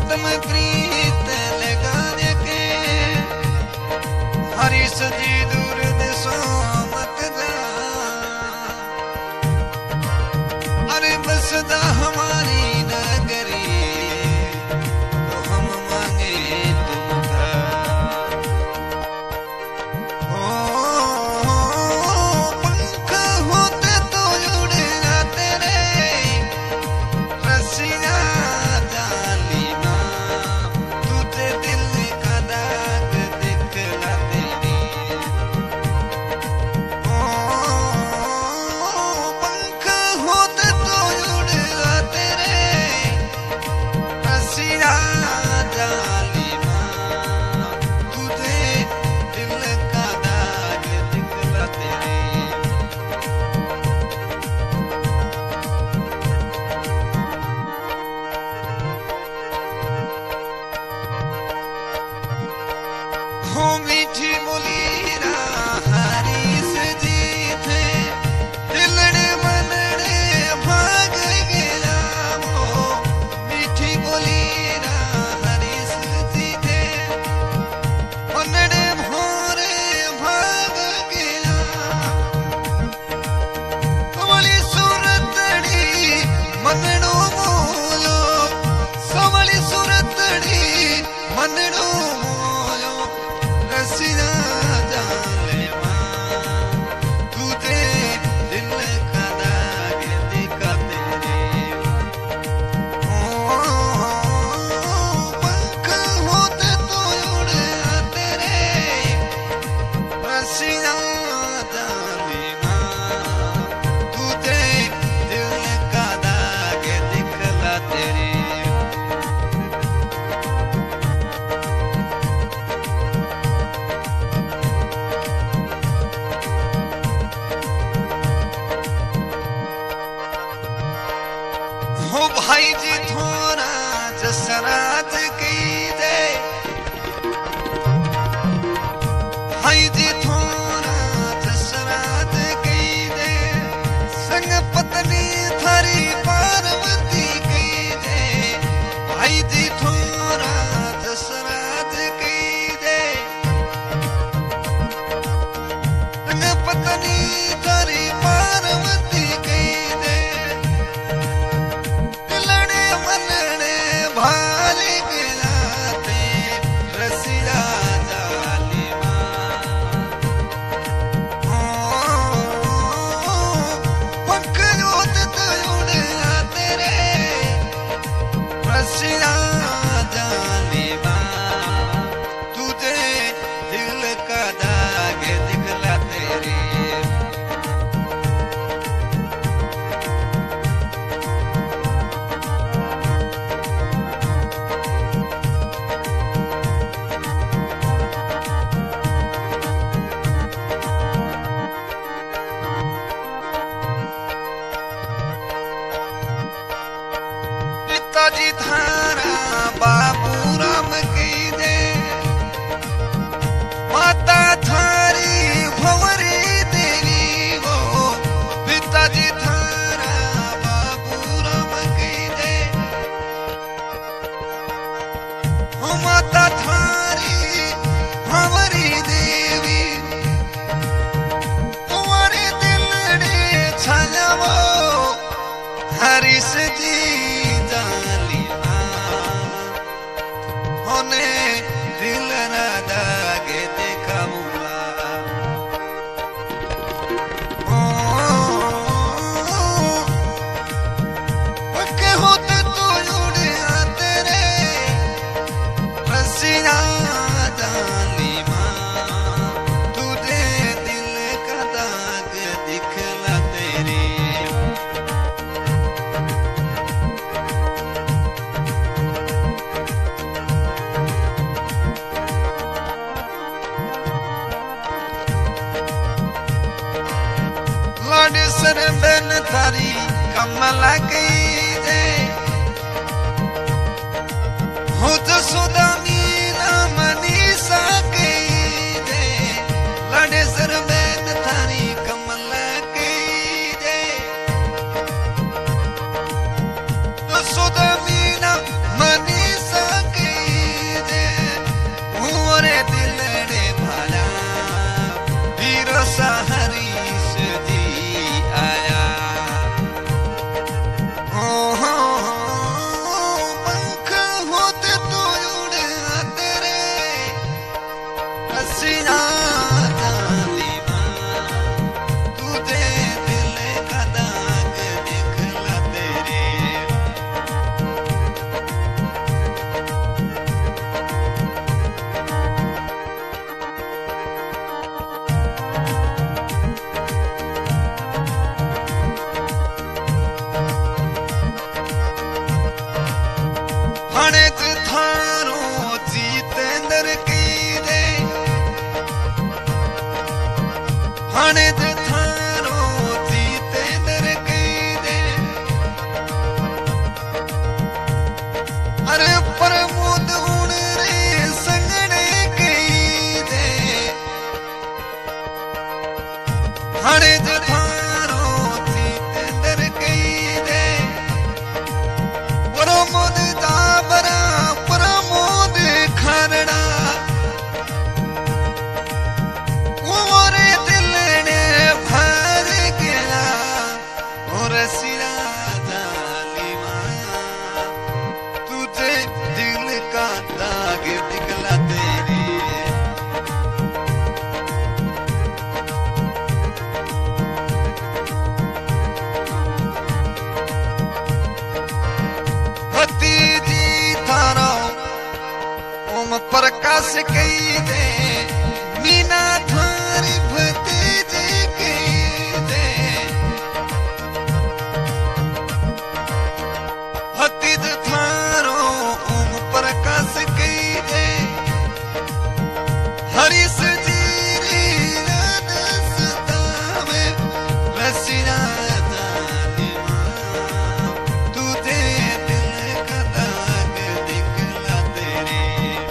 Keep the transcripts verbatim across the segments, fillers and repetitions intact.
बात में प्रीत लगाने के हरी सजी दूर देशों मत जा। अरे बसदा हमारी नगरी तो हम मांगे तुम घर। ओ पंख होते तो उड़ जाते रे रसिया जालिमा, तुझे दिल का दाग दिखला तेरी। ओ पंख होते तो उड़ जाते रे रसिया जालिमा, तुझे दिल का दाग दिखला तेरी। हो मीठी बोलीरा हरी सजी थे दिलड़े मनड़े भाग गया। हो मीठी बोलीरा हरी सजी थे मनड़े भोरे भाग गया। सवली सूरतड़ी मनड़ो मोलो, सवली सूरतड़ी मनड़ो मोलो रसिया जालिमा, तुझे दिल का दाग दिखा तेरे। ओ पंख होते तो उड़ आते रे रसिया जालिमा, तुझे दिल का दाग दिखला तेरे। हो भाई जी थोड़ा जसरात की दे, भाई जी थोड़ा जसरात की दे, संग पत्नी थारी पार्वती की दे। भाई जी थोड़ा जसरात की दे, संग पत्नी थारी पार्वती की दे। दिलड़े मनड़े भाल गिलाते रसिया जालिमा। ओ पंख होते तो उड़ आते रे रसिया जालिमा, तुझे दिल का दाग दिखला तेरे। पिताजी थारा बाबू राम की दे, माता थारी भंवरी देवी। वो पिताजी थारा बाबू राम की दे, ओ माता थारी भंवरी देवी। तुम्हारे दिलड़े छायावो हरी सजी जालिमा, होने दिल ना दागे देखा मुला। ओ पक्के होते तो उड़ आते रे रसिया जालिमा, तुझे दिल का दाग दिखला तेरे। लाडे सर बेन थारी कमला गई दे, हो जसोदा मीना मनीषा गई दे। लाडे सर बेन थारी कमला गई दे, जसोदा मीना मनीषा हणे थारो जीतेंद्र की दे हणे थारो जीतेंद्र की दे अरे प्रमोद उण रे संगने की दे हणे थारो जीतेंद्र की दे प्रमोद जाबरा प्रमोद खरड़ा कुंवरे दिल ने भर गया और सिरा जालिमा तुझे दिल का दाग निकला तेरे भतीजी थारो ओम प्रकाश कही दे मीना थारी भतीजी कही दे भतीज थारो ओम प्रकाश कही दे हरीश जीरी रनसता में रसिया जालिमा तुझे दिल का दाग निकला तेरे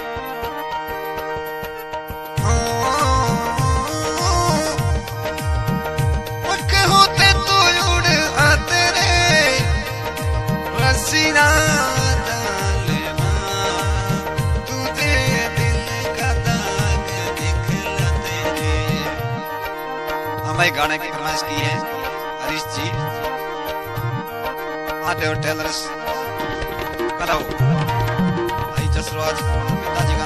होते तो उड़ आते रे रसीना डालना तुझे दिल का दाग निकला तेरे। हमारे गाने की फरमाइश की है हरीश जी आटे और टेलर्स कराओ आई जसराज पिताजी